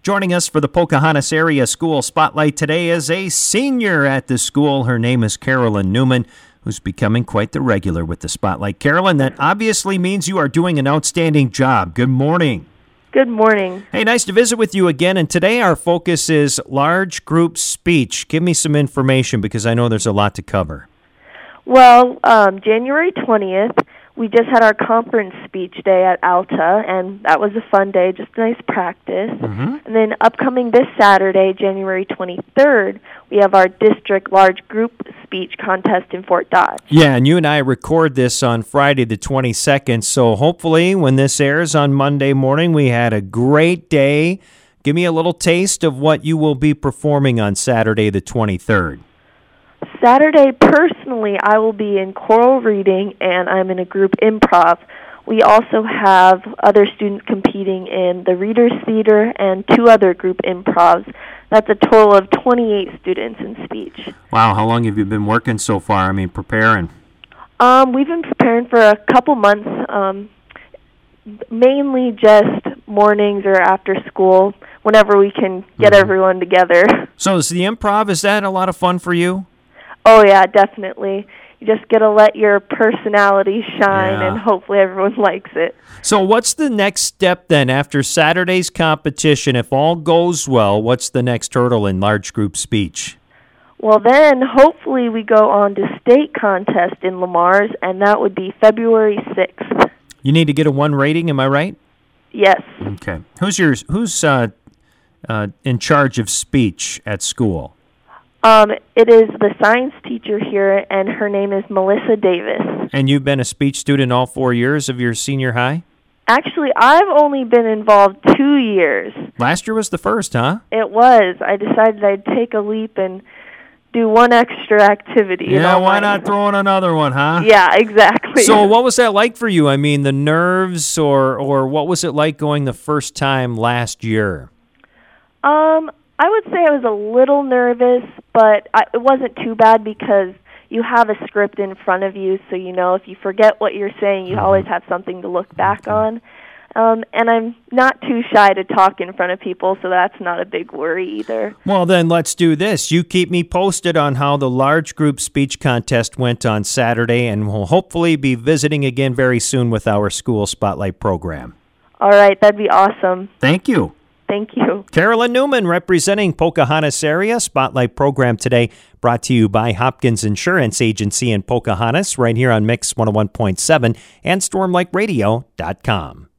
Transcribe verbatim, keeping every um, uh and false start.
Joining us for the Pocahontas Area School Spotlight today is a senior at the school. Her name is Carolyn Newman, who's becoming quite the regular with the Spotlight. Carolyn, that obviously means you are doing an outstanding job. Good morning. Good morning. Hey, nice to visit with you again. And today our focus is large group speech. Give me some information because I know there's a lot to cover. Well, um, January twentieth, we just had our conference speech day at Alta, and that was a fun day, just a nice practice. Mm-hmm. And then upcoming this Saturday, January twenty-third, we have our district large group speech contest in Fort Dodge. Yeah, and you and I record this on Friday the twenty-second, so hopefully when this airs on Monday morning, we had a great day. Give me a little taste of what you will be performing on Saturday the twenty-third. Saturday, personally, I will be in choral reading, and I'm in a group improv. We also have other students competing in the Reader's Theater and two other group improvs. That's a total of twenty-eight students in speech. Wow, how long have you been working so far? I mean, preparing? Um, we've been preparing for a couple months, um, mainly just mornings or after school, whenever we can get Mm-hmm. everyone together. So is the improv, is that a lot of fun for you? Oh, yeah, definitely. You just get to let your personality shine, Yeah. and hopefully everyone likes it. So what's the next step then after Saturday's competition? If all goes well, what's the next hurdle in large group speech? Well, then, hopefully we go on to state contest in Lamar's, and that would be February sixth. You need to get a one rating, am I right? Yes. Okay. Who's your who's uh, uh, in charge of speech at school? Um, it is the science teacher here, and her name is Melissa Davis. And you've been a speech student all four years of your senior high? Actually, I've only been involved two years. Last year was the first, huh? It was. I decided I'd take a leap and do one extra activity. in Yeah, all why my- not throw in another one, huh? Yeah, exactly. So what was that like for you? I mean, the nerves, or or what was it like going the first time last year? Um, I would say I was a little nervous, but I, it wasn't too bad because you have a script in front of you, so you know if you forget what you're saying, you Mm-hmm. always have something to look back on. Um, and I'm not too shy to talk in front of people, so that's not a big worry either. Well, then let's do this. You keep me posted on how the large group speech contest went on Saturday, and we'll hopefully be visiting again very soon with our School Spotlight program. All right, that'd be awesome. Thank you. Thank you. Carolyn Newman representing Pocahontas Area Spotlight program today, brought to you by Hopkins Insurance Agency in Pocahontas, right here on Mix one oh one point seven and storm lake radio dot com.